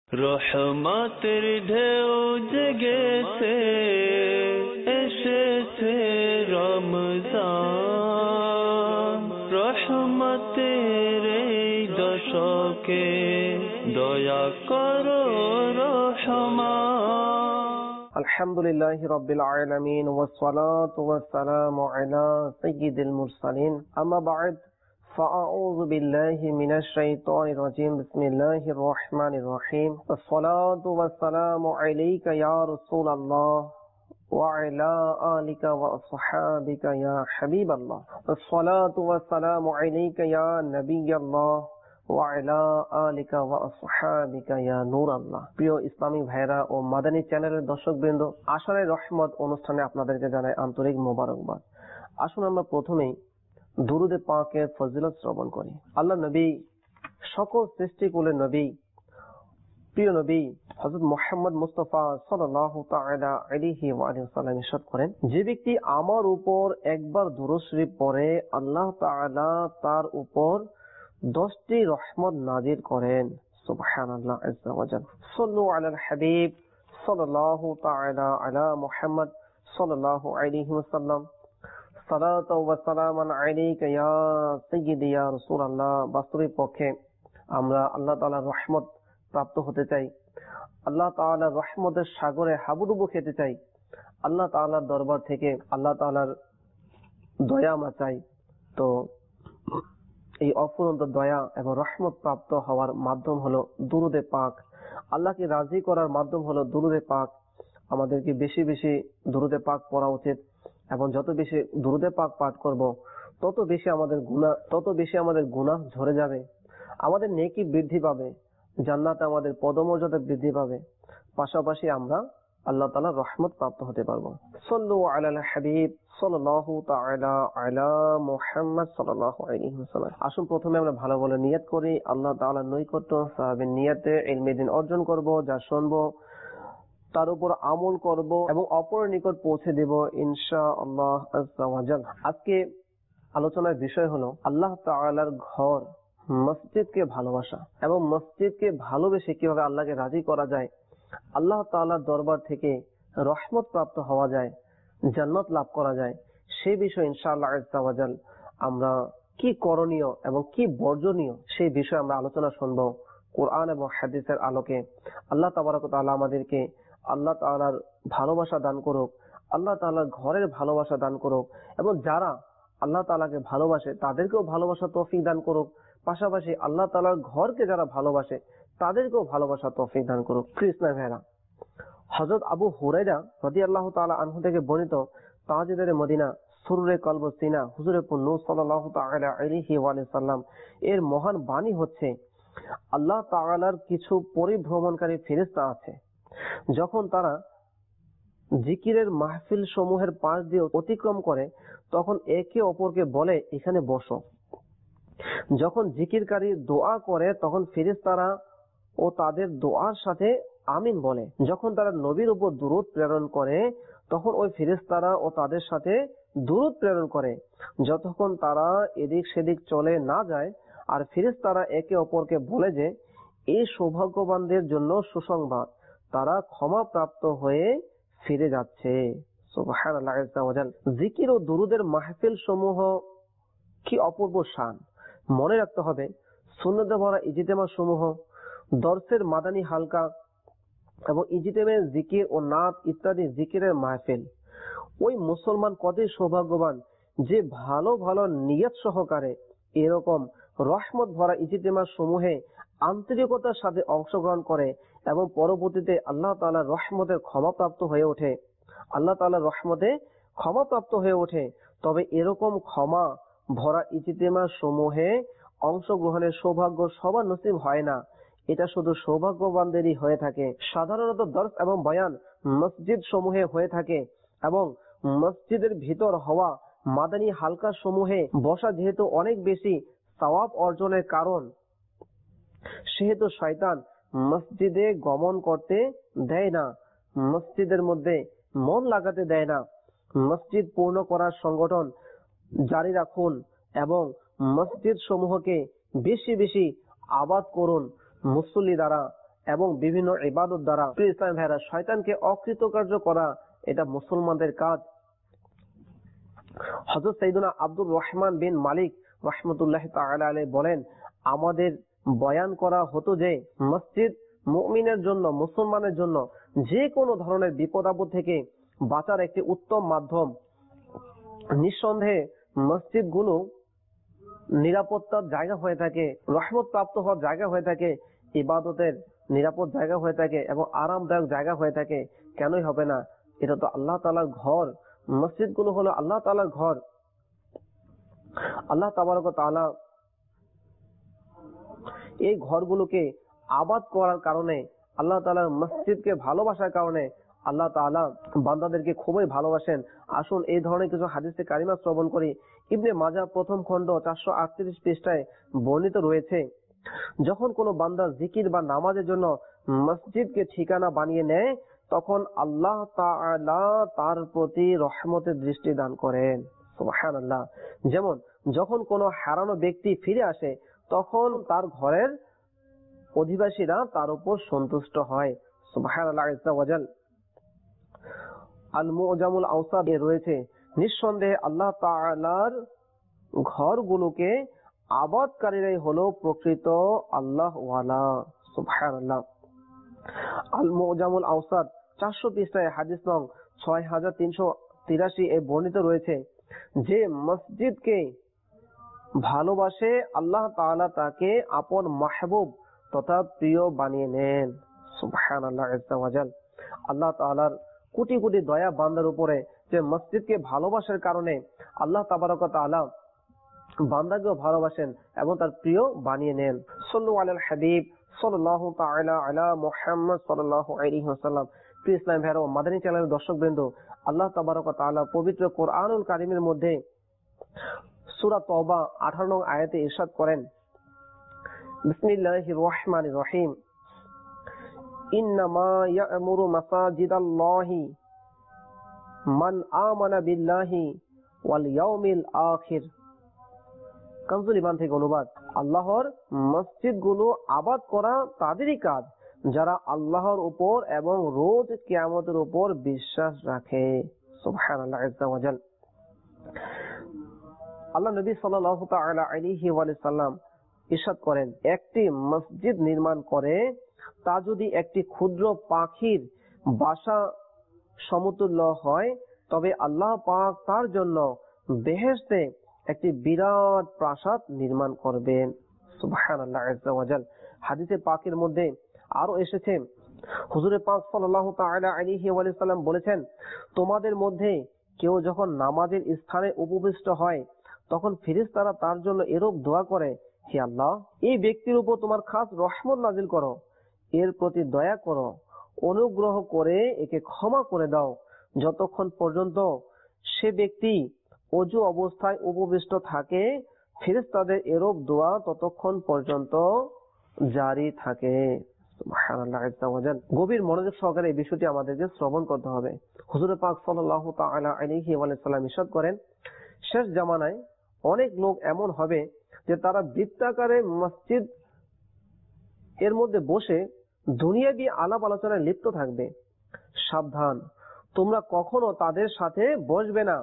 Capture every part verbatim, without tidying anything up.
রহমতের ঢেউ জেগেছে, এসেছে রমজান। রহমতের এই দশকে দয়া করো রহমান। আলহামদুলিল্লাহি রাব্বিল আলামিন ওয়াসসালাতু ওয়াসসালামু আলা সাইয়্যিদিল মুরসালিন। আম্মা বা'দ, فأعوذ بالله من الشيطان الرجيم. بسم الله الرحمن الرحيم. الصلاة والسلام عليك يا رسول الله وعلى آلك وأصحابك يا حبيب الله. الصلاة والسلام عليك يا نبي الله وعلى آلك وأصحابك يا نور الله. প্রিয় ইসলামিক ভাইরা ও মাদানী চ্যানেলের দর্শকবৃন্দ, আশারে রহমত অনুষ্ঠানে আপনাদেরকে জানাই আন্তরিক মোবারকবাদ। আসুন আমরা প্রথমেই দুরুদে পাকের ফজিলত শ্রবণ করি। আল্লাহ নবী, সকল সৃষ্টিকুলের নবী, প্রিয় নবী হযরত মুহাম্মদ মুস্তাফা সাল্লাল্লাহু তাআলা আলাইহি ওয়া আলিহি ওয়াসাল্লাম ইরশাদ করেন, যে ব্যক্তি আমার উপর একবার দুরূদ শরীফ পড়ে আল্লাহ তাআলা তার উপর দশটি রহমত নাযিল করেন। সুবহানাল্লাহ আযজা ওয়া জাল। সাল্লু আলাল হাবিব সাল্লাল্লাহু তাআলা আলা মুহাম্মদ সাল্লাল্লাহু আলাইহি ওয়াসাল্লাম। সালাতু ওয়া সালামান আলাইকা ইয়া সাইয়্যিদি ইয়া রাসূলুল্লাহ। বাস্তবিক পক্ষে আমরা আল্লাহ তাআলার রহমত প্রাপ্ত হতে চাই, আল্লাহ তাআলার রহমতের সাগরে হাবুডুবু খেতে চাই, আল্লাহ তাআলার দরবার থেকে আল্লাহ তাআলার দয়া আমরা চাই। তো এই অফুরন্ত দয়া এবং রহমত প্রাপ্ত হওয়ার মাধ্যম হলো দুরুদে পাক। আল্লাহকে রাজি করার মাধ্যম হলো দুরুদে পাক। আমাদেরকে বেশি বেশি দুরুদে পাক পড়া উচিত এবং যত বেশি দুরুদে পাক পাঠ করব তত বেশি আমাদের গুনাহ তত বেশি আমাদের গুনাহ ঝরে যাবে, আমাদের নেকি বৃদ্ধি পাবে, জান্নাতে আমাদের পদমর্যাদা বৃদ্ধি পাবে, পাশাপাশি আমরা আল্লাহ তাআলার রহমত প্রাপ্ত হতে পারবো। সাল্লু আলাল হাবিব সাল্লাল্লাহু তাআলা আলা মুহাম্মদ সাল্লাল্লাহু আলাইহি ওয়াসাল্লাম। আসুন প্রথমে আমরা ভালো বলে নিয়ত করি, আল্লাহ তাআলার নৈকট্য সাহাবের নিয়তে ইলমে দ্বীন অর্জন করব, যা শুনবো তার উপর আমল করব এবং অপরের নিকট পৌঁছে দেব ইনশাআল্লাহ আযজা ওয়া জাল। আজকে আলোচনার বিষয় হলো আল্লাহ তাআলার ঘর মসজিদকে ভালোবাসা এবং মসজিদকে ভালোবেসে কিভাবে আল্লাহকে রাজি করা যায়, আল্লাহ তাআলার দরবার থেকে রহমত প্রাপ্ত হওয়া যায়, জান্নাত লাভ করা যায়, সেই বিষয়ে ইনশাআল্লাহ আযজা ওয়া জাল আমরা কি করণীয় এবং কি বর্জনীয় সেই বিষয়ে আমরা আলোচনা শুনবো কোরআন এবং হাদিসের আলোকে। আল্লাহ তাবারক ওয়া তাআলা আমাদেরকে আল্লাহ তাআলার ভালোবাসা দান করুক, আল্লাহ তাআলার ঘরের ভালোবাসা দান করুক এবং যারা আল্লাহ তাআলাকে ভালোবাসে তাদেরকেও ভালোবাসা তৌফিক দান করুক, পাশাপাশি আল্লাহ তাআলার ঘরকে যারা ভালোবাসে তাদেরকেও ভালোবাসা তৌফিক দান করুক। কৃষ্ণ ভেরা হযরত আবু হুরায়রা রাদিয়াল্লাহু তাআলা আনহু থেকে বর্ণিত, তাজদারে মদিনা সুরুরে কলব সিনা হুজুরে নূর সাল্লাল্লাহু তাআলা আলাইহি ওয়া সাল্লাম এর মহান বাণী হচ্ছে, আল্লাহ তাআলার কিছু পরিভ্রমণকারী ফেরেশতা আছে, যখন তারা জিকিরের মাহফিল সমূহের পাশ দিয়ে অতিক্রম করে তখন একে অপরকে বলে এখানে বসো। যখন জিকিরকারী দোয়া করে তখন ফেরেশতারা ও তাদের দোয়ার সাথে আমিন বলে। যখন তারা নবীর উপর দুরূদ প্রেরণ করে তখন ওই ফেরেশতারা ও তাদের সাথে দুরূদ প্রেরণ করে, যতক্ষণ তারা এদিক সেদিক চলে না যায়। আর ফেরেশতারা একে অপরকে বলে যে এই সৌভাগ্যবানদের জন্য সুসংবাদ, তারা ক্ষমা প্রাপ্ত হয়ে ফিরে যাচ্ছে। সুবহানাল্লাহ আযজা ওয়া জাল। জিকির ও দুরুদের মাহফিল সমূহ কি অপূর্ব শান। মনে রাখতে হবে, সুন্নতে ভরা ইজতিমা সমূহ, দর্সের মাদানী হালকা এবং ইজতিমে জিকির ও নাত ইত্যাদি জিকিরের মাহফিল, ওই মুসলমান কতই সৌভাগ্যবান যে ভালো ভালো নিয়ত সহকারে এরকম রহমত ভরা ইজতিমা সমূহে আন্তরিকতার সাথে অংশগ্রহণ করে এবং পরবর্তীতে আল্লাহ তাআলার রহমতের ক্ষমাপ্রাপ্ত হয়ে ওঠে আল্লাহ তাআলার রহমতে ক্ষমাপ্রাপ্ত হয়ে ওঠে তবে এরকম ক্ষমা ভরা ইজতিমা সমূহে অংশগ্রহণের সৌভাগ্য সবার নসিব হয় না, এটা শুধু সৌভাগ্যবানদেরই হয়ে থাকে। সাধারণত দর্স এবং বয়ান মসজিদ সমূহে হয়ে থাকে এবং মসজিদের ভিতর হওয়া মাদানী হালকা সমূহে বসা যেহেতু অনেক বেশি সওয়াব অর্জনের কারণ, সেহেতু শয়তান মসজিদে গমন করতে দেয় না, মসজিদের মধ্যে মন লাগাতে দেয় না। মসজিদ পূর্ণ করার সংগঠন জারি রাখুন এবং মসজিদ সমূহকে বেশি বেশি আবাদ করুন মুসল্লি দ্বারা এবং বিভিন্ন ইবাদত দ্বারা প্রিয় ইসলাম ভাইরা শয়তানকে অকৃতকার্য করা এটা মুসলমানদের কাজ। হযরত সাইয়েদনা আব্দুর রহমান বিন মালিক রাহমাতুল্লাহ তাআলা আলাইহি বলেন, আমাদের বয়ান করা হতো যে মসজিদ মুমিনের জন্য, মুসলমানের জন্য যে কোনো ধরনের বিপদ আপদ থেকে বাঁচার একটি উত্তম মাধ্যম। নিঃসন্দেহে মসজিদগুলো নিরাপত্তার জায়গা হয়ে থাকে, রহমত প্রাপ্ত হওয়ার জায়গা হয়ে থাকে, ইবাদতের নিরাপদ জায়গা হয়ে থাকে এবং আরামদায়ক জায়গা হয়ে থাকে। কেনই হবে না? এটা তো আল্লাহ তাআলার ঘর। মসজিদগুলো হলো আল্লাহ তাআলার ঘর। আল্লাহ তাবারক ওয়া তাআলা এই ঘরগুলোকে আবাদ করার কারণে, আল্লাহ তাআলার মসজিদকে ভালোবাসার কারণে আল্লাহ তাআলা বান্দাদেরকে খুবই ভালোবাসেন। আসুন এই ধরনের কিছু হাদিসে কারিমা শ্রবণ করি। ইবনে মাজাহ প্রথম খণ্ড চারশো আটত্রিশ পৃষ্ঠায় বর্ণিত রয়েছে, যখন কোনো বান্দা জিকির বা নামাজের জন্য মসজিদকে ঠিকানা বানিয়ে নেয় তখন আল্লাহ তাআলা তার প্রতি রহমতের দৃষ্টি দান করেন। সুবহানাল্লাহ। যেমন যখন কোনো হারানো ব্যক্তি ফিরে আসে তখন তার ঘরের অধিবাসীরা তার উপর সন্তুষ্ট হয়। সুবহানাল্লাহ আযজা ওয়া জাল। আল মুজামুল আওসাদ এ রয়েছে, নিঃসন্দেহে আল্লাহ তাআলার ঘরগুলোকে আবাদকারীরাই হলো প্রকৃত আল্লাহ ওয়ালা। সুবহানাল্লাহ। আল মুজামুল আওসাদ চারশো পৃষ্ঠায় হাদিস নং ছয় হাজার তিনশো তিরাশি এ বর্ণিত রয়েছে, যে মসজিদকে ভালোবাসে আল্লাহ তাআলা তাকে আপন মাহবুব তথা প্রিয় বানিয়ে নেন। সুবহানাল্লাহ আযজা ওয়া জাল। আল্লাহ তাআলার কোটি কোটি দয়া বান্দার উপরে, যে মসজিদকে ভালোবাসার কারণে আল্লাহ তাবারক ওয়া তাআলা বান্দাকেও ভালোবাসেন এবং তার প্রিয় বানিয়ে নেন। সাল্লু আলাল হাবিব সাল্লাল্লাহু তাআলা আলা মুহাম্মদ সাল্লাল্লাহু আলাইহি ওয়াসাল্লাম। প্রিয় ইসলাম ভাইরা ও মাদানী চ্যানেলের দর্শকবৃন্দ, আল্লাহ তাবারক ওয়া তাআলা পবিত্র কোরআনুল কারীমের মধ্যে সূরা তওবা আঠারো নং আয়াতে ইরশাদ করেন, বিসমিল্লাহির রহমানির রহিম, ইন্নামা ইয়া'মুরু মাসাজিদাল্লাহি মান আমানা বিল্লাহি ওয়াল ইয়াউমিল আখির। কানজুল ইমান থেকে অনুবাদ, আল্লাহর মসজিদগুলো আবাদ করা তাদেরই কাজ যারা আল্লাহর উপর এবং রোজ কিয়ামতের উপর বিশ্বাস রাখে। সুবহানাল্লাহ আযজা ওয়া জাল। আল্লাহ নবী সাল্লাল্লাহু তাআলা আলাইহি ওয়া সাল্লাম ইরশাদ করেন, একটি মসজিদ নির্মাণ করে তা যদি একটি ক্ষুদ্র পাখির বাসা সমতুল্য হয় তবে আল্লাহ পাক তার জন্য বেহেশতে একটি বিরাট প্রাসাদ নির্মাণ করবেন। সুবহানাল্লাহ আযজা ওয়া জাল। হাদিসে পাকের মধ্যে আরো এসেছে, হুজুরে পাক সাল্লাল্লাহু তাআলা আলাইহি ওয়া সাল্লাম বলেছেন, তোমাদের মধ্যে কেউ যখন নামাজের স্থানে উপবিষ্ট হয় তখন ফেরেশতারা তার জন্য এরূপ দোয়া করে, হে আল্লাহ, এই ব্যক্তির উপর তোমার খাস রহমত নাজিল করো, এর প্রতি দয়া করো, অনুগ্রহ করে একে ক্ষমা করে দাও। যতক্ষণ পর্যন্ত সে ব্যক্তি ওযু অবস্থায় উপবিষ্ট থাকে ফেরেশতাদের এরূপ দোয়া ততক্ষণ পর্যন্ত জারি থাকে। সুবহানাল্লাহ আযজা ওয়া জাল। গভীর মনোযোগ সহকারে এই বিষয়টি আমাদেরকে শ্রবণ করতে হবে। হুজুর পাক সাল্লাল্লাহু তাআলা আলাইহি ওয়া সাল্লাম ইরশাদ করেন, শেষ জামানায় অনেক লোক এমন হবে যে তারা বৃত্তাকারে মসজিদ এর মধ্যে বসে দুনিয়াবি আলাপ আলোচনায় লিপ্ত থাকবে। সাবধান, তোমরা কখনো তাদের সাথে বসবে না,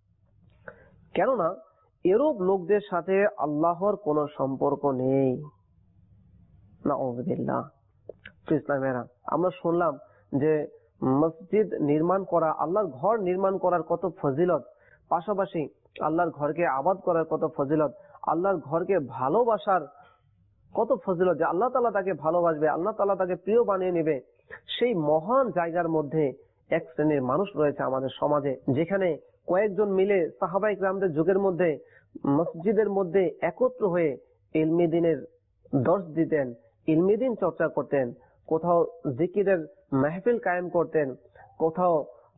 কেননা এরূপ লোকদের সাথে আল্লাহর কোনো সম্পর্ক নেই। নাউযুবিল্লাহ। ইসলামেরা আমরা শুনলাম যে মসজিদ নির্মাণ করা, আল্লাহর ঘর নির্মাণ করার কত ফজিলত, পাশাপাশি আল্লাহর ঘরকে আবাদ করার কত ফজিলত, আল্লাহর ঘরকে ভালোবাসার কত ফজিলত, যে আল্লাহ তাআলা তাকে ভালোবাসবে, আল্লাহ তাআলা তাকে প্রিয় বানিয়ে নেবে। সেই মহান জায়গার মধ্যে এক শ্রেণীর মানুষ রয়েছে আমাদের সমাজে, যেখানে কয়েকজন মিলে সাহাবায়ে কিরামদের যুগের মধ্যে মসজিদের মধ্যে একত্র হয়ে ইলমে দ্বীনের দর্শ দিতেন, ইলমে দ্বীন চর্চা করতেন, কোথাও জিকিরের মাহফিল কায়েম করতেন, কোথাও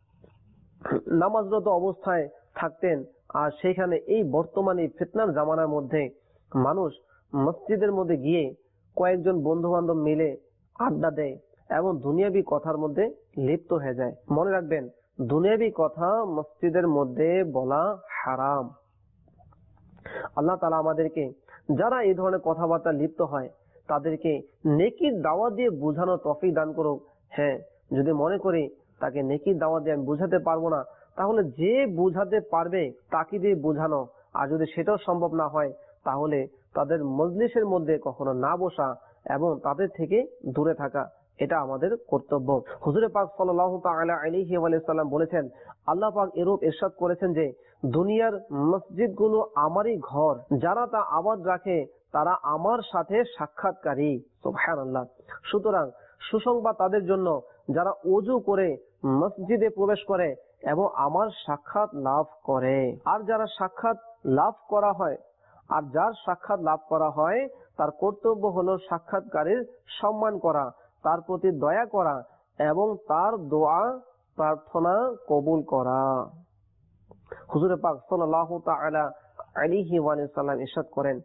নামাজরত অবস্থায় থাকতেন। আর সেখানে এই বর্তমানে ফিতনার জামানার মধ্যে মানুষ মসজিদের মধ্যে গিয়ে কয়েকজন বন্ধু বান্ধব মিলে আড্ডা দেয় এবং দুনিয়াবি কথার মধ্যে লিপ্ত হয়ে যায়। মনে রাখবেন, দুনিয়াবি কথা মসজিদের মধ্যে বলা হারাম। আল্লাহ তাআলা আমাদেরকে, যারা এই ধরনের কথাবার্তা লিপ্ত হয় তাদেরকে নেকির দাওয়াত দিয়ে বোঝানো তৌফিক দান করুক। হ্যাঁ, যদি মনে করি তাকে নেকির দাওয়াত দিয়ে আমি বুঝাতে পারবো না, তাহলে যে বুঝাতে পারবে তাকে দিয়ে বোঝানো। আর যদি সেটাও সম্ভব না হয়, তাহলে তাদের মজলিসের মধ্যে কখনো না বসা এবং তাদের থেকে দূরে থাকা, এটা আমাদের কর্তব্য। হুজুরে পাক সাল্লাল্লাহু তাআলা আলাইহি ওয়া সাল্লাম বলেছেন, আল্লাহ পাক এরূপ ইরশাদ করেছেন যে দুনিয়ার মসজিদগুলো আমারই ঘর, যারা তা আবাদ রাখে তারা আমার সাথে সাক্ষাৎকারী। সুবহানাল্লাহ। সুতরাং সুসংবাদ তাদের জন্য যারা ওযু করে মসজিদে প্রবেশ করে এবং আমার সাক্ষাৎ লাভ করে। আর যারা সাক্ষাৎ লাভ করা হয় আর যার সাক্ষাৎ লাভ করা হয় তার কর্তব্য হলো সাক্ষাৎকারীর সম্মান করা, তার প্রতি দয়া করা এবং তার দোয়া প্রার্থনা কবুল করা। হুজুরে পাক সাল্লাল্লাহু তাআলা আলাইহি ওয়া সাল্লাম ইরশাদ করেন,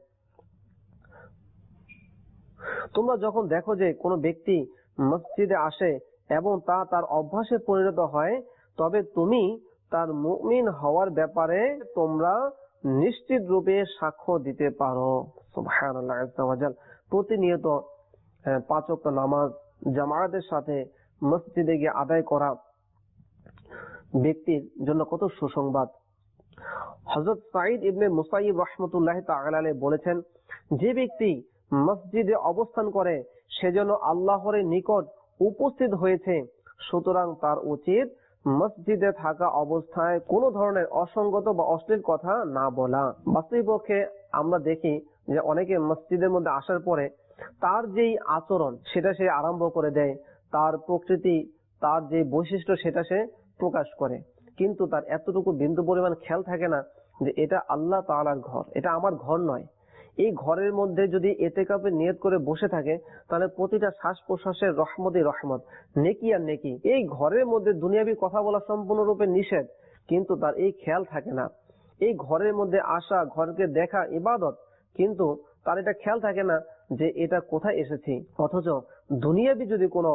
তোমরা যখন দেখো যে কোনো ব্যক্তি মসজিদে আসে এবং তা তার অভ্যাসে পরিণত হয়, তবে তুমি তার মুমিন হওয়ার ব্যাপারে তোমরা নিশ্চিত রূপে সাক্ষ্য দিতে পারো। সুবহানাল্লাহ আযজা ওয়া জাল। প্রতিনিয়ত পাঁচ ওয়াক্ত নামাজ জামায়াতের সাথে মসজিদে গিয়ে আদায় করা ব্যক্তির জন্য কত সুসংবাদ। হযরত সাঈদ ইবনে মুসাইয়িব রাহমাতুল্লাহি তাআলা আলাইহি বলেছেন, যে ব্যক্তি মসজিদে অবস্থান করে সে যেন আল্লাহর নিকট উপস্থিত হয়েছে, সুতরাং তার উচিত মসজিদে থাকা অবস্থায় কোনো ধরনের অসঙ্গত বা অশ্লীল কথা না বলা। বাস্তবিকপক্ষে আমরা দেখি যে অনেকে মসজিদের মধ্যে আসার পরে তার যেই আচরণ সেটা সে আরম্ভ করে দেয়, তার প্রকৃতি, তার যে বৈশিষ্ট্য সেটা সে প্রকাশ করে, কিন্তু তার এতটুকু বিন্দু পরিমাণ খেয়াল থাকে না যে এটা আল্লাহ তাআলার ঘর, এটা আমার ঘর নয়। এই ঘরের মধ্যে যদি এতেকাফের নিয়ত করে বসে থাকে, তাহলে প্রতিটা শ্বাস প্রশ্বাসের রহমতই রহমত, নেকি আর নেকি। এই ঘরের মধ্যে দুনিয়াবি কথা বলা সম্পূর্ণরূপে নিষেধ, কিন্তু তার এই খেয়াল থাকে না। এই ঘরের মধ্যে আসা, ঘরকে দেখা ইবাদত, কিন্তু তার এটা খেয়াল থাকে না যে এটা কোথায় এসেছি। অথচ দুনিয়াবি যদি কোনো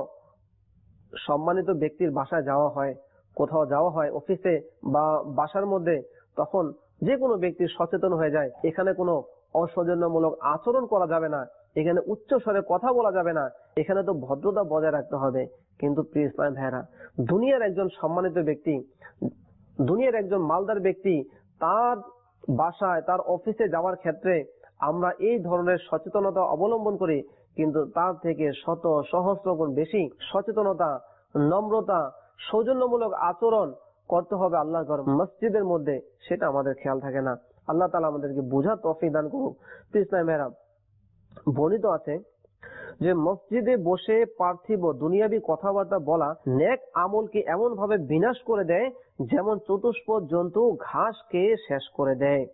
সম্মানিত ব্যক্তির বাসায় যাওয়া হয়, কোথাও যাওয়া হয়, অফিসে বা বাসার মধ্যে, তখন যে কোনো ব্যক্তি সচেতন হয়ে যায় এখানে কোনো অসৌজন্যমূলক আচরণ করা যাবে না, এখানে উচ্চ স্বরে কথা বলা যাবে না, এখানে তো ভদ্রতা বজায় রাখতে হবে। কিন্তু প্রিয় ইসলাম ভাইরা, দুনিয়ার একজন সম্মানিত ব্যক্তি, দুনিয়ার একজন মালদার ব্যক্তি, তার বাসায় তার অফিসে যাওয়ার ক্ষেত্রে আমরা এই ধরনের সচেতনতা অবলম্বন করি, কিন্তু তার থেকে শত সহস্র গুণ বেশি সচেতনতা, নম্রতা, সৌজন্যমূলক আচরণ করতে হবে আল্লাহর ঘর মসজিদের মধ্যে, সেটা আমাদের খেয়াল থাকে না। আল্লাহ তাআলা আমাদেরকে বোঝার তৌফিক দান করুক। ইসলাম মেহরাব বর্ণিত আছে যে মসজিদে বসে পার্থিব দুনিয়াবী কথাবার্তা বলা নেক আমলকে এমন ভাবে বিনাশ করে দেয় যেমন চতুষ্পদ জন্তু ঘাস খেয়ে শেষ করে দেয়।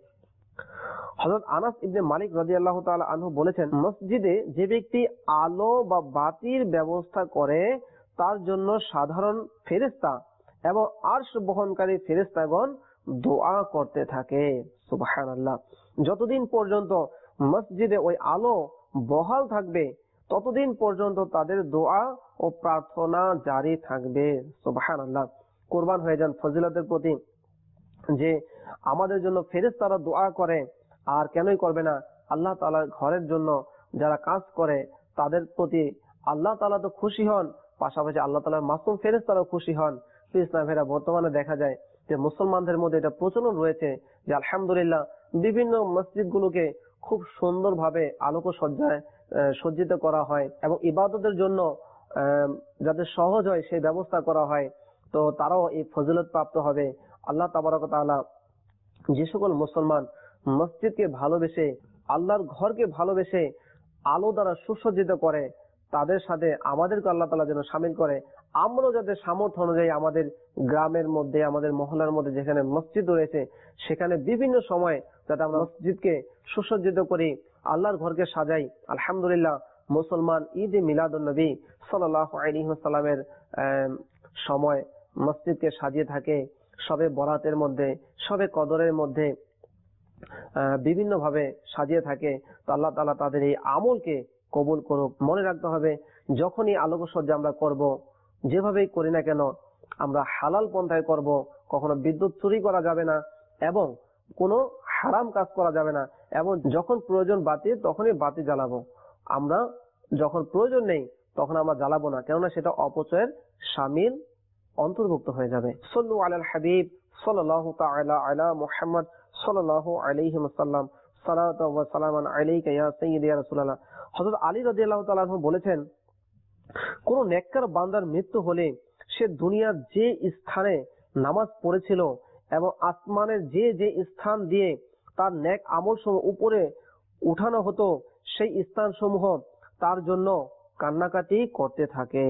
হযরত আনাস ইবনে মালিক রাদিয়াল্লাহু তাআলা আনহু বলেছেন, মসজিদে যে ব্যক্তি আলো বা বাতির ব্যবস্থা করে তার জন্য সাধারণ ফেরেশতা এবং আরশ বহনকারী ফেরেশতাগণ দোয়া করতে থাকে। সুবহানাল্লাহ। যতদিন পর্যন্ত মসজিদে ওই আলো বহাল থাকবে ততদিন পর্যন্ত তাদের দোয়া ও প্রার্থনা জারি থাকবে। সুবহানাল্লাহ। কুরবান হয়ে যান ফজিলতের প্রতি যে আমাদের জন্য ফেরেশতারা দোয়া করে, আর কেনই করবে না, আল্লাহ তাআলার ঘরের জন্য যারা কাজ করে তাদের প্রতি আল্লাহ তাআলা তো খুশি হন, পাশাপাশি আল্লাহ তাআলার মাসুম ফেরেশতারাও খুশি হন। ইসলামেরা বর্তমানে দেখা যায় যে মুসলমানদের মধ্যে এটা প্রচলন রয়েছে যে আলহামদুলিল্লাহ বিভিন্ন মসজিদগুলোকে খুব সুন্দরভাবে আলোকসজ্জায় সজ্জিত করা হয় এবং ইবাদতের জন্য যাতে সহজ হয় সেই ব্যবস্থা করা হয়, তো তারাও এই ফজিলত প্রাপ্ত হবে। আল্লাহ তাবারক ওয়া তাআলা যে সকল মুসলমান মসজিদকে ভালোবেসে, আল্লাহর ঘরকে ভালোবেসে আলো দ্বারা সুসজ্জিত করে, তাদের সাথে আমাদেরকে আল্লাহ তাআলা যেন শামিল করে। আমরাও যাতে সামর্থ্য অনুযায়ী আমাদের গ্রামের মধ্যে, আমাদের মহল্লার মধ্যে যেখানে মসজিদ রয়েছে সেখানে বিভিন্ন সময় যাতে আমরা মসজিদকে সুসজ্জিত করি, আল্লাহর ঘরকে সাজাই। আলহামদুলিল্লাহ, মুসলমান ঈদ এ মিলাদুন নবী সাল্লাল্লাহু আলাইহি ওয়াসাল্লামের সময় মসজিদকে সাজিয়ে থাকে, সবে বরাতের মধ্যে, সবে কদরের মধ্যে বিভিন্ন ভাবে সাজিয়ে থাকে। তো আল্লাহ তাআলা তাদের এই আমলকে কবুল করুক। মনে রাখতে হবে, যখনই আলোকসজ্জা আমরা করব, যেভাবেই করি না কেন আমরা হালাল পন্থায় করব, কখনো বিদ্যুৎ চুরি করা যাবে না এবং কোনো হারাম কাজ করা যাবে না, এবং যখন প্রয়োজন বাতি তখনই বাতি জ্বালাবো। আমরা যখন প্রয়োজন নেই তখন আমরা জ্বালাবো না, কেননা সেটা অপচয়ের শামিল অন্তর্ভুক্ত হয়ে যাবে। সাল্লু আলাল হাবিব সাল্লাল্লাহু তাআলা আলা মুহাম্মদ সাল্লাল্লাহু আলাইহি ওয়াসাল্লাম, সালাতু ওয়া সালামান আলাইকা ইয়া সাইয়্যিদি ইয়া রাসূলুল্লাহ। হযরত আলী রাদিয়াল্লাহু তাআলা আনহু বলেছেন, কোন নেককার বান্দার মৃত্যু হলে সে দুনিয়ার যে স্থানে নামাজ পড়েছিল এবং আসমানের যে যে স্থান দিয়ে তার নেক আমল সমূহ উপরে উঠানো হতো সেই স্থান সমূহ তার জন্য কান্নাকাটি করতে থাকে।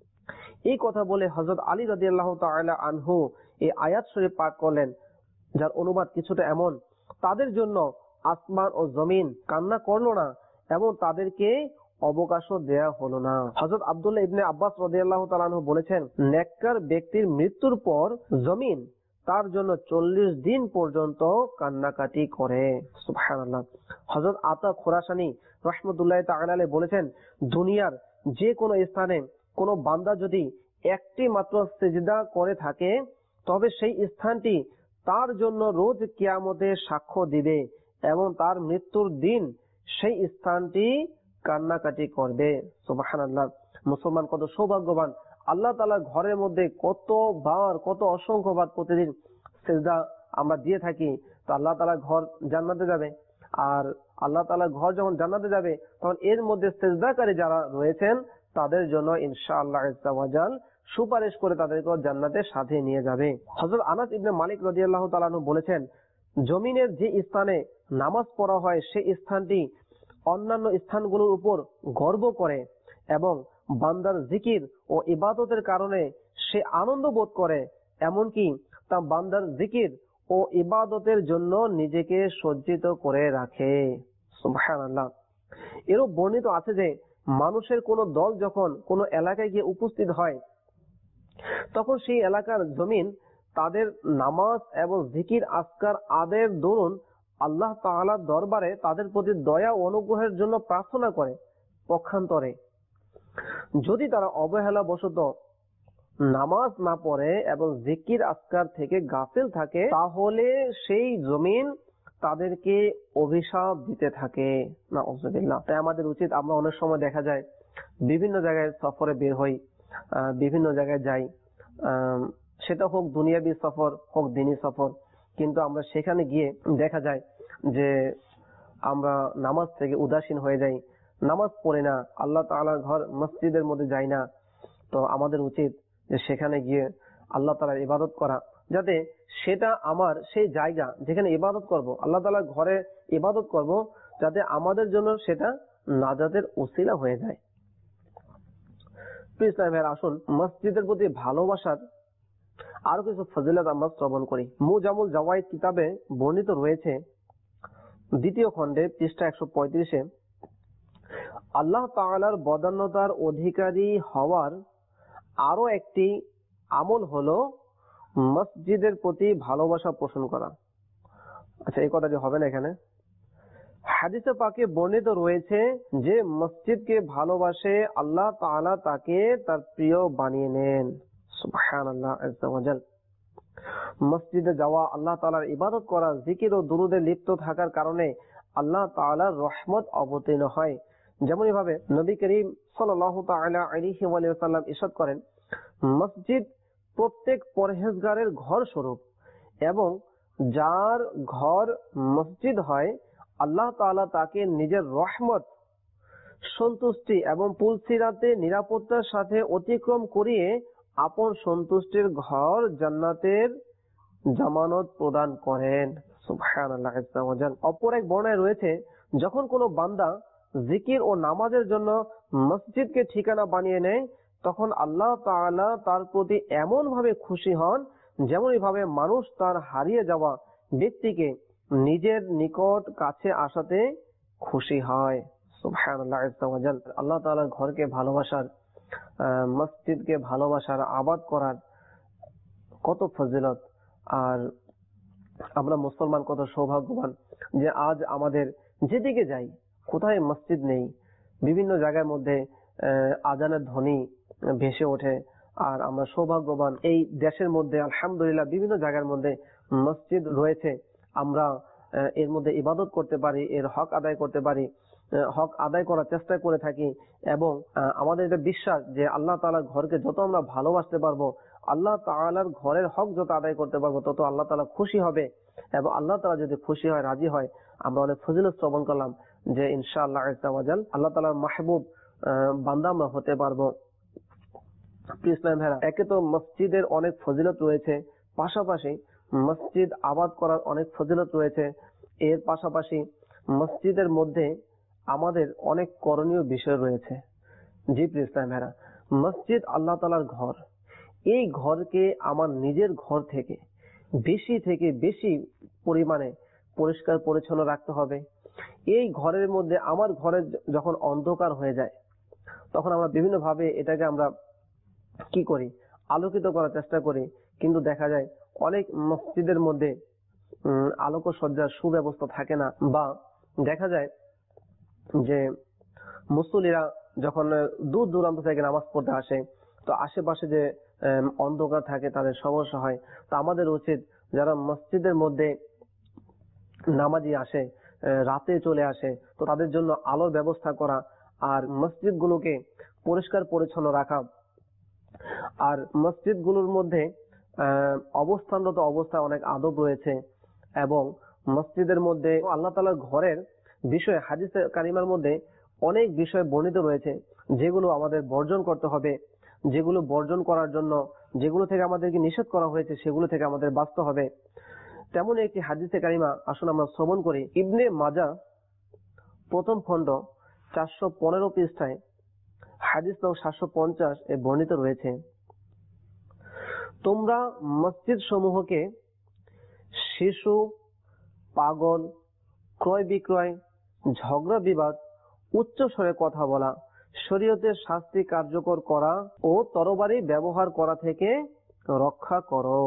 এই কথা বলে হযরত আলী রাদিয়াল্লাহু তাআলা আনহু এই আয়াত শরীফ পাঠ করলেন, যার অনুবাদ কিছুটা এমন, তাদের জন্য আসমান ও জমিন কান্না করলো না এবং তাদেরকে অবকাশও দেয়া হলো না। হযরত আব্দুল্লাহ ইবনে আব্বাস রাদিয়াল্লাহু তাআলা আনহু বলেছেন, নেককার ব্যক্তির মৃত্যুর পর জমিন তার জন্য চল্লিশ দিন পর্যন্ত কান্নাকাটি করে। সুবহানাল্লাহ। হযরত আতা খুরাসানি রাহমাতুল্লাহি তাআলা আলাইহি বলেছেন, দুনিয়ার যে কোনো স্থানে কোনো বান্দা যদি একটি মাত্র সিজদা করে থাকে তবে সেই স্থানটি তার জন্য রোজ কিয়ামতে সাক্ষ্য দিবে এবং তার মৃত্যুর দিন সেই স্থানটি কান্নাকাটি করবে। সুবহানাল্লাহ। মুসলমান কত সৌভাগ্যবান, আল্লাহ তাআলার ঘরের মধ্যে কতবার কত অসংখ্যবার প্রতিদিন সিজদা আমরা দিয়ে থাকি। তো আল্লাহ তাআলার ঘর জান্নাতে যাবে, আর আল্লাহ তাআলার ঘর যখন জান্নাতে যাবে তখন এর মধ্যে সিজদাকারী যারা রয়েছেন তাদের জন্য ইনশাআল্লাহ আজ্জা ওয়া জাল সুপারিশ করে তাদেরকে জান্নাতের সাথে নিয়ে যাবে। হযরত আনাস ইবনে মালিক রাদিয়াল্লাহু তাআলা আনহু বলেছেন, জমিনের যে স্থানে নামাজ পড়া হয় সেই স্থানটি অন্যান্য স্থানগুলোর উপর গর্ব করে এবং বান্দার জিকির ও ইবাদতের কারণে সে আনন্দ বোধ করে, এমনকি তা বান্দার জিকির ও ইবাদতের জন্য নিজেকে সজ্জিত করে রাখে। সুবহানাল্লাহ। এরও বর্ণিত আছে যে মানুষের কোন দল যখন কোন এলাকায় গিয়ে উপস্থিত হয় তখন সেই এলাকার জমিন তাদের নামাজ এবং জিকির আজকার আদের দরুন আল্লাহ তাআলার দরবারে তাদের প্রতি দয়া ও অনুগ্রহের জন্য প্রার্থনা করে। পক্ষান্তরে যদি তারা অবহেলা বশত নামাজ না পড়ে এবং জিকির আজকার থেকে গাফিল থাকে তাহলে সেই জমিন তাদেরকে অভিশাপ দিতে থাকে। নাউযুবিল্লাহ। তাই আমাদের উচিত, আমরা অনেক সময় দেখা যায় বিভিন্ন জায়গায় সফরে বের হই, বিভিন্ন জায়গায় যাই, সেটা হোক দুনিয়াবী সফর হোক দিনী সফর, কিন্তু আমরা সেখানে গিয়ে দেখা যায় যে আমরা নামাজ থেকে উদাসীন হয়ে যাই, নামাজ পড়ি না, আল্লাহ তাআলার ঘর মসজিদের মধ্যে যাই না। তো আমাদের উচিত যে সেখানে গিয়ে আল্লাহ তাআলার ইবাদত করা, যাতে সেটা আমার সেই জায়গা যেখানে ইবাদত করব, আল্লাহ তাআলার ঘরে ইবাদত করব, যাতে আমাদের জন্য সেটা নাজাতের উসিলা হয়ে যায়। প্রিয় ইসলাম ভাইয়েরা, আসুন মসজিদের প্রতি ভালোবাসার আরো কিছু ফজিলত আমরা শ্রবণ করি। মুজামুল জাওয়াইদ কিতাবে বর্ণিত রয়েছে, দ্বিতীয় খণ্ডে পৃষ্ঠা একশো পঁয়ত্রিশে, আল্লাহ তাআলার বদান্যতার অধিকারী হওয়ার আরো একটি আমল হলো মসজিদের প্রতি ভালোবাসা পোষণ করা। আচ্ছা, এই কথাটি হবে না এখানে। হাদিসে পাকে বর্ণিত রয়েছে যে মসজিদকে ভালোবাসে আল্লাহ তাআলা তাকে তার প্রিয় বানিয়ে নেন। সুবহানাল্লাহ আজ্জা ওয়া জাল। মসজিদে যাওয়া, আল্লাহ তাআলার ইবাদত করা, জিকির ও দুরুদে লিপ্ত থাকার কারণে আল্লাহ তাআলার রহমত অবতীর্ণ হয়। যেমনই ভাবে নবী করিম সাল্লাল্লাহু তাআলা আলাইহি ওয়া সাল্লাম ইরশাদ করেন, মসজিদ প্রত্যেক পরহেজগারের ঘর স্বরূপ এবং যার ঘর মসজিদ হয় আল্লাহ তাআলা তাকে নিজের রহমত, সন্তুষ্টি এবং পুলসিরাতে নিরাপত্তার সাথে অতিক্রম করিয়ে আপন সন্তুষ্টির ঘর জান্নাতের জামানত প্রদান করেন। সুবহানাল্লাহ আজ্জা ওয়া জাল। অপর এক বর্ণনায় রয়েছে, যখন কোনো বান্দা জিকির ও নামাজের জন্য মসজিদকে ঠিকানা বানিয়ে নেয় তখন আল্লাহ তাআলা তার প্রতি এমন ভাবে খুশি হন যেমনই ভাবে মানুষ তার হারিয়ে যাওয়া ব্যক্তিকে নিজের নিকট কাছে আসাতে খুশি হয়। সুবহানাল্লাহ আজ্জা ওয়া জাল। আল্লাহ তাআলার ঘরকে ভালোবাসার, মসজিদকে ভালোবাসার, আবাদ করার কত ফজিলত। আর আমরা মুসলমান কত সৌভাগ্যবান যে আজ আমাদের যেদিকে যাই কোথায় মসজিদ নেই। বিভিন্ন জায়গার মধ্যে আজানের ধ্বনি ভেসে ওঠে, আর আমরা সৌভাগ্যবান এই দেশের মধ্যে আলহামদুলিল্লাহ বিভিন্ন জায়গার মধ্যে মসজিদ রয়েছে, আমরা এর মধ্যে ইবাদত করতে পারি, এর হক আদায় করতে পারি। হক আদায় করার চেষ্টা করে থাকি এবং আমাদের এটা বিশ্বাস যে আল্লাহ তাআলার ঘরকে যত আমরা ভালোবাসতে পারবো, আল্লাহ তাআলার ঘরের হক যত আদায় করতে পারবো, তত আল্লাহ তাআলা খুশি হবে। এবং আল্লাহ তাআলা যদি খুশি হয়, রাজি হয়, আমরা অনেক ফজিলত শ্রবণ করলাম যে ইনশাআল্লাহ আজ্জা ওয়া জাল আল্লাহ তাআলার মাহবুব বান্দা আমরা হতে পারবো। ইসলাম ভাইরা, একে তো মসজিদের অনেক ফজিলত রয়েছে, পাশাপাশি মসজিদ আবাদ করার অনেক ফজিলত রয়েছে। এর পাশাপাশি মসজিদের মধ্যে আমাদের অনেক করণীয় বিষয় রয়েছে। জি ইসলাম ভাইরা, মসজিদ আল্লাহ তাআলার ঘর। এই ঘরকে আমার নিজের ঘর থেকে বেশি থেকে বেশি পরিমাণে পরিষ্কার পরিচ্ছন্ন রাখতে হবে। এই ঘরের মধ্যে আমার ঘরে যখন অন্ধকার হয়ে যায়, তখন আমরা বিভিন্ন ভাবে এটাকে আমরা কি করি, আলোকিত করার চেষ্টা করি, কিন্তু দেখা যায় অনেক মসজিদের মধ্যে আলোকসজ্জার সুব্যবস্থা থাকে না, বা দেখা যায় যে মুসল্লিরা যখন দূর দূরান্ত থেকে নামাজ পড়তে আসে, তো আশেপাশে যে অন্ধকার থাকে, তাদের সমস্যা হয়। তো আমাদের উচিত যারা মসজিদের মধ্যে নামাজি আসে, রাতে চলে আসে, তো তাদের জন্য আলোর ব্যবস্থা করা, আর মসজিদ গুলোকে পরিষ্কার পরিচ্ছন্ন রাখা। আর মসজিদ গুলোর মধ্যে অবস্থানরত অবস্থায় অনেক আদব রয়েছে, এবং মসজিদের মধ্যে আল্লাহ তাআলার ঘরের বিষয়ে হাদিসে কারিমার মধ্যে অনেক বিষয় বর্ণিত রয়েছে, যেগুলো আমাদের বর্জন করতে হবে। যেগুলো বর্জন করার জন্য, যেগুলো থেকে আমাদেরকে নিষেধ করা হয়েছে, সেগুলো থেকে আমাদের বাঁচতে হবে। তেমন একটি হাদিসে কারিমা আসুন আমরা শ্রবণ করি। ইবনে মাজাহ প্রথম খণ্ড চারশো পনেরো পৃষ্ঠায় হাদিস নং সাতশো পঞ্চাশ এ বর্ণিত রয়েছে, তোমরা মসজিদ সমূহকে শিশু, পাগল, ক্রয় বিক্রয়, ঝগড়া বিবাদ, উচ্চ স্বরে কথা বলা, শরীয়তের শাস্তি কার্যকর করা ও তরবারি ব্যবহার করা থেকে রক্ষা করো।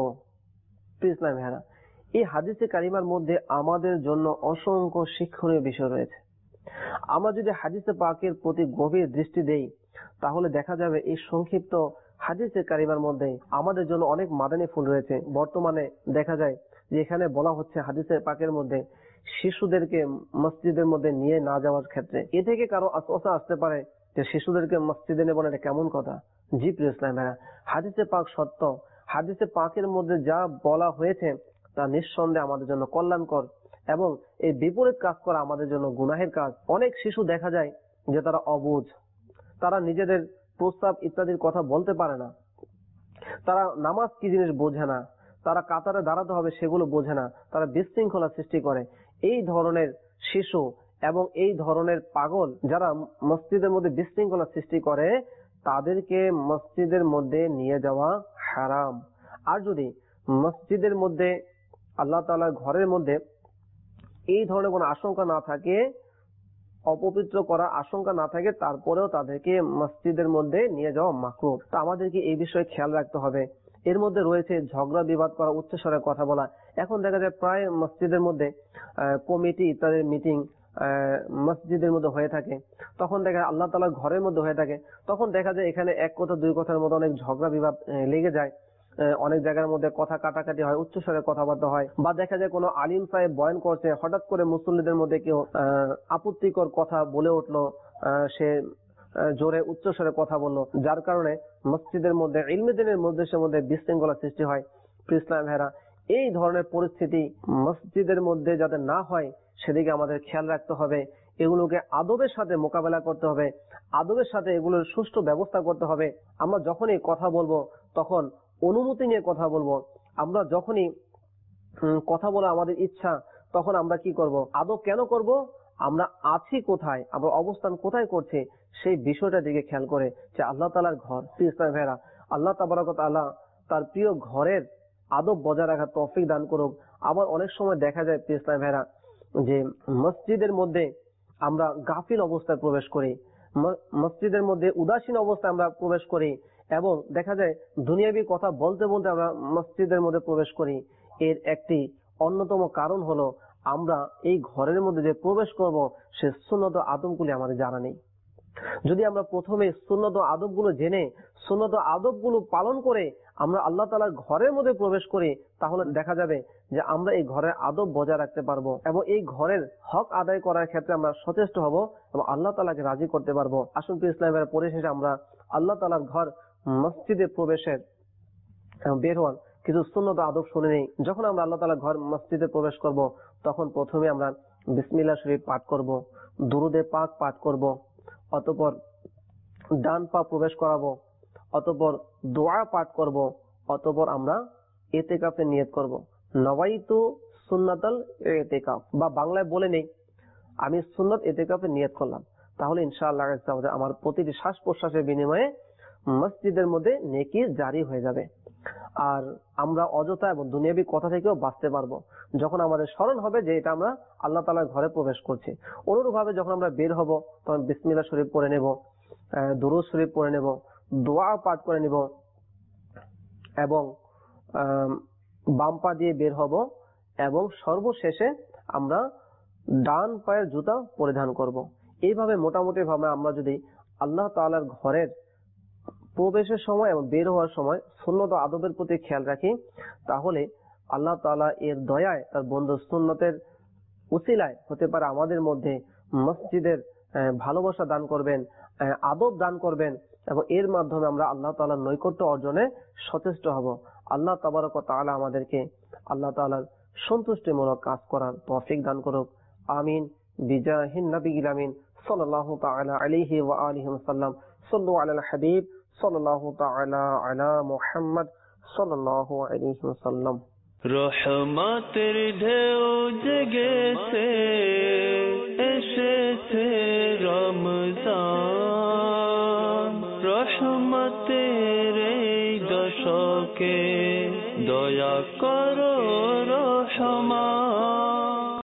ইসলাম ভাইরা, এই হাদিসে কারিমার মধ্যে আমাদের জন্য অসংখ্য শিক্ষণীয় বিষয় রয়েছে। আমরা যদি হাদিসে পাকের প্রতি গভীর দৃষ্টি দেই, তাহলে দেখা যাবে এই সংক্ষিপ্ত হাদিসে কারিমার মধ্যে আমাদের জন্য অনেক মাদানী ফুল রয়েছে। বর্তমানে দেখা যায় যে এখানে বলা হচ্ছে হাদিসে পাকের মধ্যে শিশুদেরকে মসজিদের মধ্যে নিয়ে না যাওয়ার ক্ষেত্রে। এ থেকে কারো আশঙ্কা আসতে পারে যে শিশুদেরকে মসজিদে নেবেন, এটা কেমন কথা? জি প্রিয় ইসলাম ভাইরা, হাদিসে পাক সত্য। হাদিসে পাকের মধ্যে যা বলা হয়েছে তা নিঃসন্দেহে আমাদের জন্য কল্যাণকর, এবং এই বিপরীত কাজ করা আমাদের জন্য গুনাহের কাজ। অনেক শিশু দেখা যায় যে তারা অবুঝ, তারা নিজেদের প্রস্তাব ইত্যাদির কথা বলতে পারে না, তারা নামাজ কি জিনিস বোঝে না, তারা কাতারে দাঁড়াতে হবে সেগুলো বোঝে না, তারা বিশৃঙ্খলা সৃষ্টি করে। এই ধরনের শিশু এবং এই ধরনের পাগল যারা মসজিদের মধ্যে বিশৃঙ্খলা সৃষ্টি করে, তাদেরকে মসজিদের মধ্যে নিয়ে যাওয়া হারাম। আর যদি মসজিদের মধ্যে আল্লাহ তাআলার ঘরের মধ্যে এই ধরনের কোনো আশঙ্কা না থাকে, অপবিত্র করার আশঙ্কা না থাকে, তারপরেও তাদেরকে মসজিদের মধ্যে নিয়ে যাওয়া মাকরুহ। তো আমাদেরকে এই বিষয়ে খেয়াল রাখতে হবে। এর মধ্যে রয়েছে ঝগড়া বিবাদ করা, উচ্চস্বরে কথা বলা। এখন দেখা যায় প্রায় মসজিদের মধ্যে কমিটি ইত্যাদি মিটিং মসজিদের মধ্যে হয়ে থাকে, তখন দেখা যায় আল্লাহ তাআলার ঘরের মধ্যে হয়ে থাকে, তখন দেখা যায় এখানে এক কথা দুই কথার মধ্যে অনেক ঝগড়া বিবাদ লেগে যায়। অনেক জায়গার মধ্যে কথা কাটাকাটি হয়, উচ্চস্বরে কথাবার্তা হয়, বা দেখা যায় কোনো আলিম সাহেব বয়ান করছে, হঠাৎ করে মুসল্লিদের মধ্যে কেউ আপত্তিকর কথা বলে উঠলো, সে জোরে উচ্চস্বরে কথা বললো, যার কারণে মসজিদের মধ্যে ইলমে দ্বীনের মধ্যে মধ্যে বিশৃঙ্খলা সৃষ্টি হয়। ইসলাম ভাইরা, এই ধরনের পরিস্থিতি মসজিদের মধ্যে যাতে না হয় সেদিকে আমাদের খেয়াল রাখতে হবে। এগুলোকে আদবের সাথে মোকাবেলা করতে হবে, আদবের সাথে এগুলোর সুষ্ঠু ব্যবস্থা করতে হবে। আমরা যখনই কথা বলবো তখন অনুমতি নিয়ে কথা বলবো। আমরা যখনই কথা বলা আমাদের ইচ্ছা, তখন আমরা কি করব? আদব কেন করব? আমরা আছি কোথায়, আমরা অবস্থান কোথায় করছি, সেই বিষয়টা দিকে খেয়াল করে যে আল্লাহ তাআলার ঘর। ইসলাম ভাইরা, আল্লাহ তাবারক ওয়া তাআলা তার প্রিয় ঘরের আদব বজায় রাখার তৌফিক দান করুক। আবার অনেক সময় দেখা যায় ইসলাম ভাইরা যে মসজিদের মধ্যে আমরা গাফিল অবস্থায় প্রবেশ করি, মসজিদের মধ্যে উদাসীন অবস্থায় আমরা প্রবেশ করি, এবং দেখা যায় দুনিয়াবি কথা বলতে বলতে আমরা মসজিদের মধ্যে প্রবেশ করি। এর একটি অন্যতম কারণ হলো আমরা এই ঘরের মধ্যে যে প্রবেশ করব সে সুন্নত আদবগুলি আমাদের জানা নেই। যদি আমরা প্রথমে সুন্নত আদবগুলো জেনে সুন্নত আদবগুলো পালন করে আমরা আল্লাহ তাআলার ঘরের মধ্যে প্রবেশ করি, তাহলে দেখা যাবে যে আমরা এই ঘরের আদব বজায় রাখতে পারবো এবং এই ঘরের হক আদায় করার ক্ষেত্রে আমরা সচেষ্ট হব এবং আল্লাহ তাআলাকে রাজি করতে পারবো। আসুন প্রিয় ইসলামের পরিশেষে আমরা আল্লাহ তাআলার ঘর মসজিদে প্রবেশের বের হওয়ার কিছু সুন্নত আদব শুনে নেই। যখন আমরা আল্লাহ তাআলার ঘর মসজিদে প্রবেশ করব, তখন প্রথমে আমরা বিসমিল্লাহ শরীফ পাঠ করব, দুরুদে পাক পাঠ করব, অতঃপর ডান পা প্রবেশ করাবো, অতঃপর দোয়া পাঠ করব, অতঃপর আমরা ইতিকাফের নিয়ত করব। নওয়াইতু সুন্নাতাল ইতিকাফ, বা বাংলায় বলে নেই আমি সুন্নাত ইতিকাফের নিয়ত করলাম। তাহলে ইনশাআল্লাহ আমার প্রতিটি শ্বাস প্রশ্বাসের বিনিময়ে মসজিদের মধ্যে নেকি জারি হয়ে যাবে। আর আমরা অযথা এবং দুনিয়াবি কথা থেকেও বাঁচতে পারবো যখন আমাদের স্মরণ হবে যে এটা আমরা আল্লাহ তাআলার ঘরে প্রবেশ করছি। অনুরূপভাবে যখন আমরা বের হব, তখন বিসমিল্লাহ শরীফ পড়ে নেব, দুরূদ শরীফ পড়ে নেব, দোয়া পাঠ করে নেব এবং বাম পা দিয়ে বের হব এবং সর্বশেষে আমরা ডান পায়ের জুতা পরিধান করব। এইভাবে মোটামুটি ভাবে আমরা যদি আল্লাহ তাআলার ঘরের প্রবেশের সময় এবং বের হওয়ার সময় সুন্নত আদবের প্রতি খেয়াল রাখি, তাহলে আল্লাহ তাআলা এর দয়ায় তার বন্ধু সুন্নতের উসিলায় হতে পারে আমাদের মধ্যে মসজিদের ভালোবাসা দান করবেন, আদব দান করবেন এবং এর মাধ্যমে আমরা আল্লাহ তাআলার নৈকট্য অর্জনে সচেষ্ট হব। আল্লাহ তাবারক ওয়া তাআলা আমাদেরকে আল্লাহ তাআলার সন্তুষ্টিমূলক কাজ করার তৌফিক দান করুক। আমিন বিজাহিন নবিয়িল আমিন সাল্লাল্লাহু তাআলা আলাইহি ওয়া আলিহি ওয়াসাল্লাম। সাল্লু আলাল হাবিব সাল্লাল্লাহু তাআলা আলা মুহাম্মদ সাল্লাল্লাহু আলাইহি ওয়াসাল্লাম। রহমতের ঢেউ জেগেছে, এসেছে রমজান, রহমতের এই দশকে দয়া কর